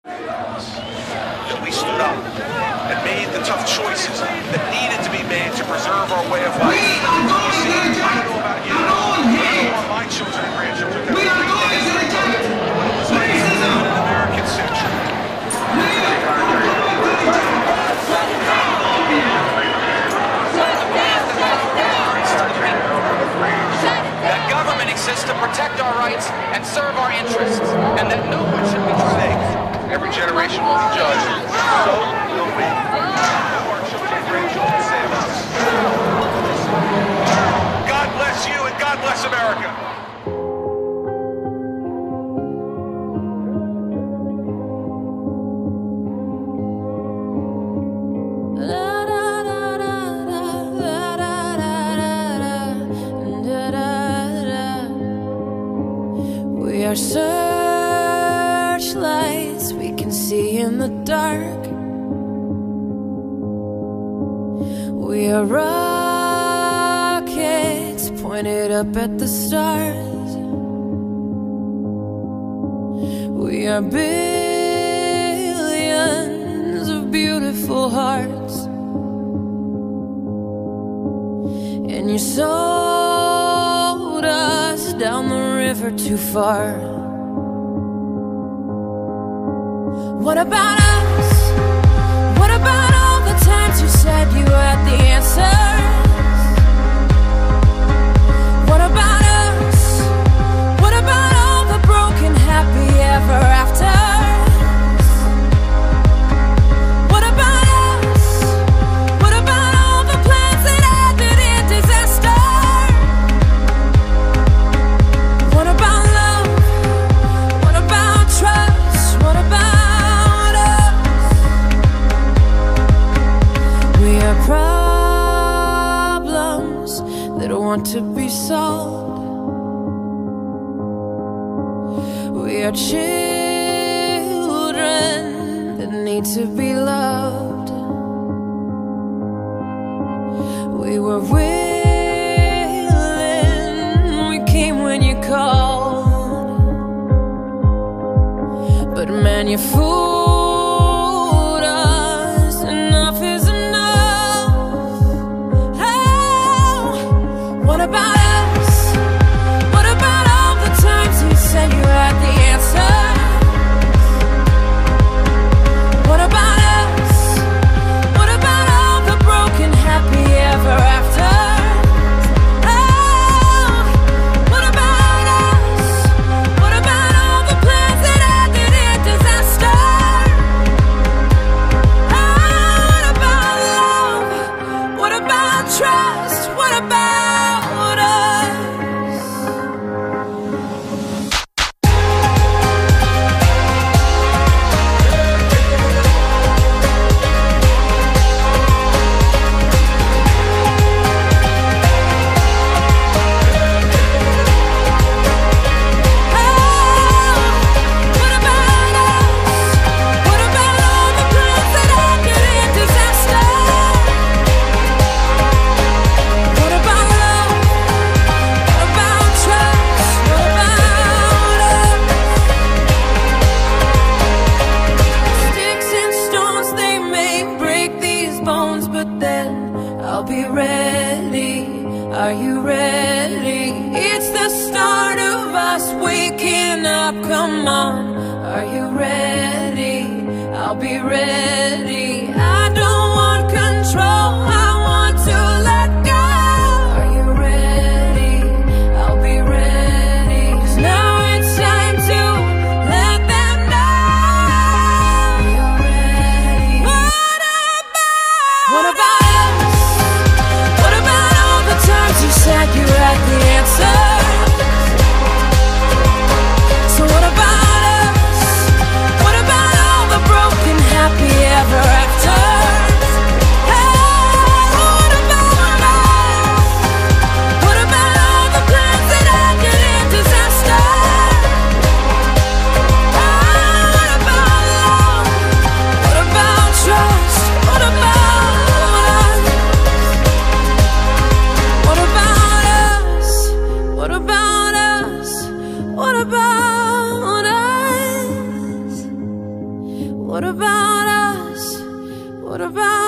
That we stood up and made the tough choices that needed to be made to preserve our way of life. You see, I don't know about you, but I don't want my children and grandchildren to have an American century. That government exists to protect our rights and serve our interests, and that no one should be safe. Every generation will be judged. So will we. Our children and grandchildren save us. God bless you and God bless America. We are searchlights we can see in the dark. We are rockets pointed up at the stars. We are billions of beautiful hearts, and you sold us down the river too far. What about us? What about all the times you said you had the answers? What about us? What about all the broken happy ever afters? What about us? What about all the plans that ended in disaster? What about love? What about trust? What about us? We are problems that want to be solved. We are children that need to be loved. We were willing, we came when you called, but man, you fooled us. Enough is enough. Oh, what about us? What about all the times you said you had the answer? What about us? What about all the broken happy ever after? Oh, what about us? What about all the plans that ended in disaster? Oh, what about love? What about trust? What about us? What about us? What about all the plans that ended in disaster? What about love? What about trust? What about us? Sticks and stones, they may break these bones, but then I'll be ready. Are you ready? It's the start of us waking up. Come on, are you ready? I'll be ready. I don't want control, I want to let go. Are you ready? I'll be ready. 'Cause now it's time to let them know. Are you ready? What about us? What about all the times you said you had the answer? So what about us? What about all the broken happy What about us? What about